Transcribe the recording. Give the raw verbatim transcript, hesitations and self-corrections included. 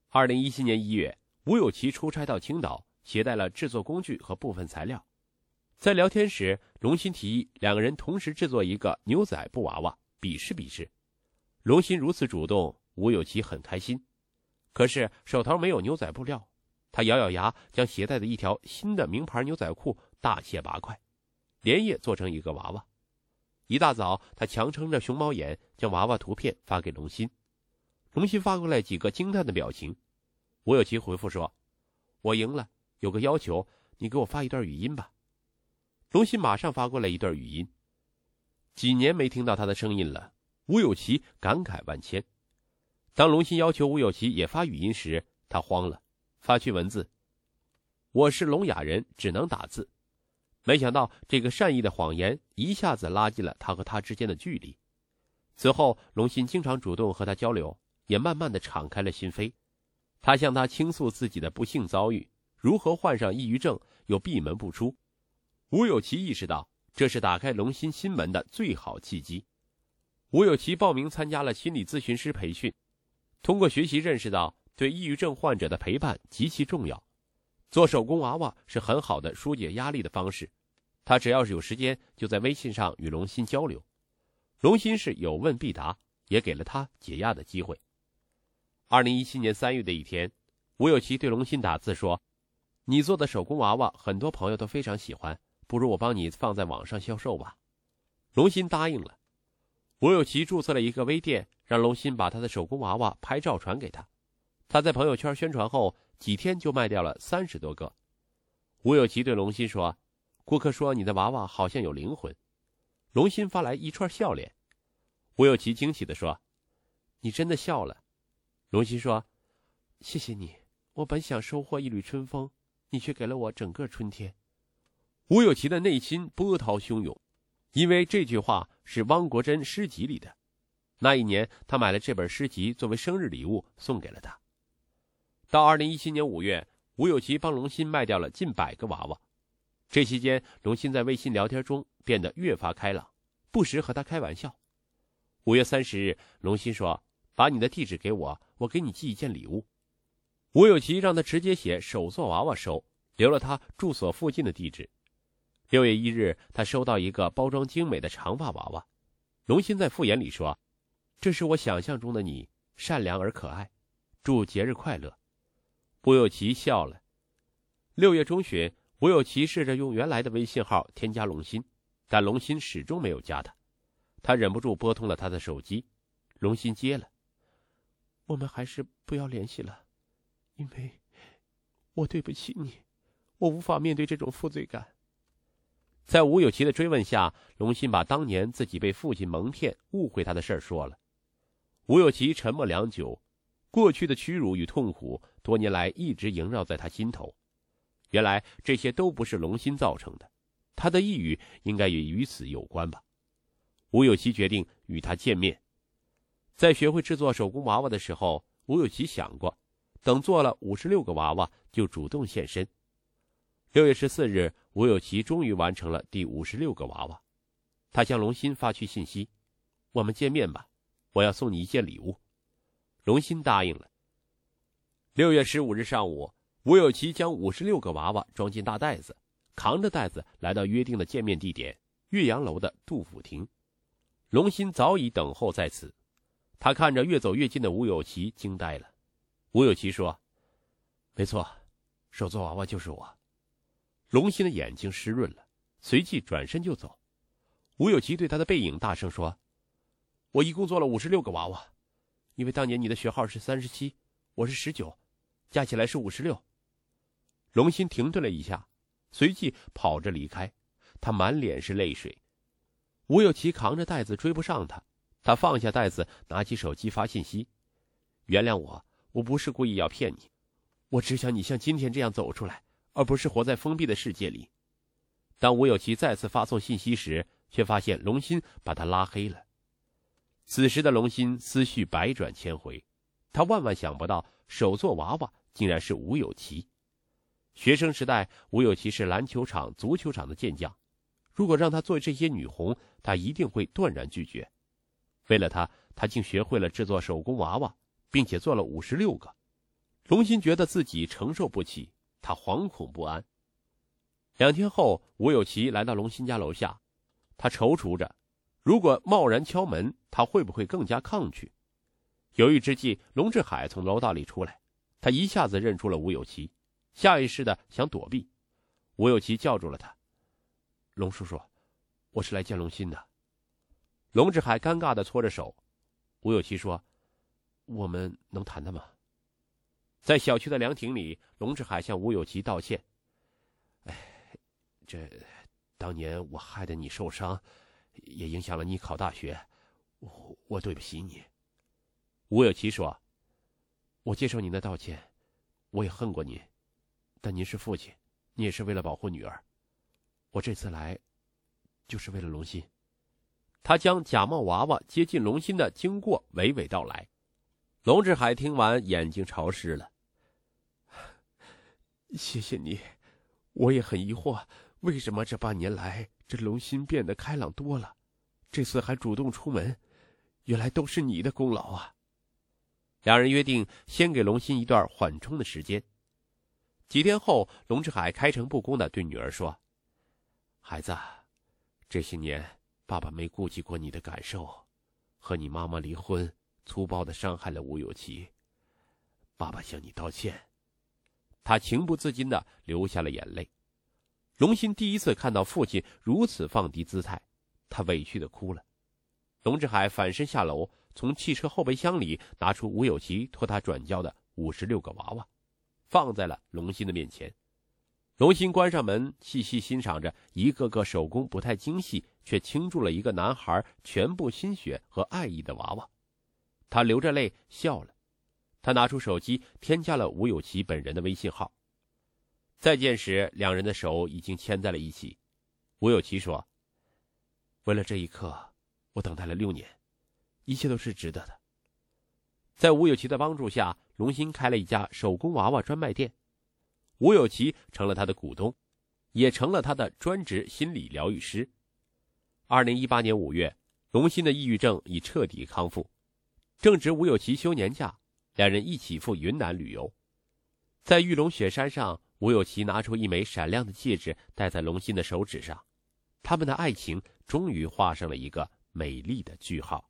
二零一七年一月，吴有奇出差到青岛，携带了制作工具和部分材料。在聊天时，龙鑫提议两个人同时制作一个牛仔布娃娃，比试比试。龙鑫如此主动，吴有奇很开心。可是手头没有牛仔布料，他咬咬牙，将携带的一条新的名牌牛仔裤大卸八块，连夜做成一个娃娃。一大早，他强撑着熊猫眼，将娃娃图片发给龙鑫。龙鑫发过来几个惊叹的表情。吴有奇回复说：“我赢了，有个要求，你给我发一段语音吧。”龙鑫马上发过来一段语音。几年没听到他的声音了，吴有奇感慨万千。当龙鑫要求吴有奇也发语音时，他慌了，发去文字：“我是聋哑人，只能打字。”没想到这个善意的谎言一下子拉近了他和他之间的距离。此后，龙鑫经常主动和他交流，也慢慢的敞开了心扉。他向他倾诉自己的不幸遭遇，如何患上抑郁症又闭门不出。吴有奇意识到这是打开龙鑫心门的最好契机。吴有奇报名参加了心理咨询师培训，通过学习认识到对抑郁症患者的陪伴极其重要。做手工娃娃是很好的疏解压力的方式。他只要是有时间，就在微信上与龙鑫交流。龙鑫是有问必答，也给了他解压的机会。二零一七年三月的一天，吴有奇对龙鑫打字说：“你做的手工娃娃很多朋友都非常喜欢，不如我帮你放在网上销售吧。”龙鑫答应了。吴有奇注册了一个微店，让龙鑫把他的手工娃娃拍照传给他。他在朋友圈宣传后，几天就卖掉了三十多个。吴有奇对龙鑫说：“顾客说你的娃娃好像有灵魂。”龙鑫发来一串笑脸。吴有奇惊喜地说：“你真的笑了。”龙鑫说：“谢谢你，我本想收获一缕春风，你却给了我整个春天。”吴有奇的内心波涛汹涌，因为这句话是汪国真诗集里的。那一年，他买了这本诗集作为生日礼物送给了他。到二零一七年五月，吴有奇帮龙鑫卖掉了近百个娃娃。这期间，龙鑫在微信聊天中变得越发开朗，不时和他开玩笑。五月三十日，龙鑫说：“把你的地址给我，我给你寄一件礼物。”吴有奇让他直接写手做娃娃收，留了他住所附近的地址。六月一日，他收到一个包装精美的长发娃娃。龙鑫在复言里说：“这是我想象中的你，善良而可爱，祝节日快乐。”吴有奇笑了。六月中旬，吴有奇试着用原来的微信号添加龙鑫，但龙鑫始终没有加他。他忍不住拨通了他的手机，龙鑫接了：“我们还是不要联系了，因为我对不起你，我无法面对这种负罪感。”在吴有奇的追问下，龙鑫把当年自己被父亲蒙骗、误会他的事儿说了。吴有奇沉默良久，过去的屈辱与痛苦多年来一直萦绕在他心头。原来这些都不是龙鑫造成的，他的抑郁应该也与此有关吧。吴有奇决定与他见面。在学会制作手工娃娃的时候，吴有奇想过，等做了五十六个娃娃就主动现身。六月十四日，吴有奇终于完成了第五十六个娃娃。他向龙鑫发去信息：“我们见面吧，我要送你一件礼物。”龙鑫答应了。六月十五日上午，吴有奇将五十六个娃娃装进大袋子，扛着袋子来到约定的见面地点岳阳楼的杜甫亭。龙鑫早已等候在此，他看着越走越近的吴有奇，惊呆了。吴有奇说：“没错，手做娃娃就是我。”龙鑫的眼睛湿润了，随即转身就走。吴有奇对他的背影大声说：“我一共做了五十六个娃娃，因为当年你的学号是三十七，我是十九，加起来是五十六。”龙鑫停顿了一下，随即跑着离开，他满脸是泪水。吴有奇扛着袋子追不上他，他放下袋子，拿起手机发信息：“原谅我，我不是故意要骗你，我只想你像今天这样走出来，而不是活在封闭的世界里。”当吴有奇再次发送信息时，却发现龙鑫把他拉黑了。此时的龙鑫思绪百转千回，他万万想不到手做娃娃竟然是吴有奇。学生时代，吴有奇是篮球场、足球场的健将，如果让他做这些女红，他一定会断然拒绝。为了他，他竟学会了制作手工娃娃，并且做了五十六个。 龙心觉得自己承受不起，他惶恐不安。两天后，吴有奇来到龙心家楼下，他踌躇着，如果贸然敲门，他会不会更加抗拒？犹豫之际，龙志海从楼道里出来，他一下子认出了吴有奇，下意识的想躲避。吴有奇叫住了他：“龙叔叔，我是来见龙心的。”龙志海尴尬的搓着手。吴有奇说：“我们能谈谈吗？”在小区的凉亭里，龙志海向吴有奇道歉：“哎，这当年我害得你受伤，也影响了你考大学，我我对不起你。”吴有奇说：“我接受您的道歉，我也恨过您，但您是父亲，你也是为了保护女儿，我这次来就是为了龙心。”他将假冒娃娃接近龙心的经过娓娓道来。龙志海听完，眼睛潮湿了。谢谢你，我也很疑惑，为什么这半年来这龙心变得开朗多了，这次还主动出门，原来都是你的功劳啊。两人约定先给龙心一段缓冲的时间。几天后，龙志海开诚布公地对女儿说：“孩子，这些年爸爸没顾及过你的感受，和你妈妈离婚，粗暴地伤害了吴有奇，爸爸向你道歉。”他情不自禁地流下了眼泪。龙心第一次看到父亲如此放低姿态，他委屈地哭了。龙志海反身下楼，从汽车后备箱里拿出吴有奇托他转交的五十六个娃娃，放在了龙心的面前。龙心关上门，细细欣赏着一个个手工不太精细却倾注了一个男孩全部心血和爱意的娃娃，他流着泪笑了。他拿出手机添加了吴有奇本人的微信号。再见时，两人的手已经牵在了一起。吴有奇说：“为了这一刻，我等待了六年，一切都是值得的。”在吴有奇的帮助下，龙心开了一家手工娃娃专卖店，吴有奇成了他的股东，也成了他的专职心理疗愈师。二零一八年五月，龙心的抑郁症已彻底康复。正值吴有奇休年假，两人一起赴云南旅游。在玉龙雪山上，吴有奇拿出一枚闪亮的戒指戴在龙心的手指上，他们的爱情终于画上了一个美丽的句号。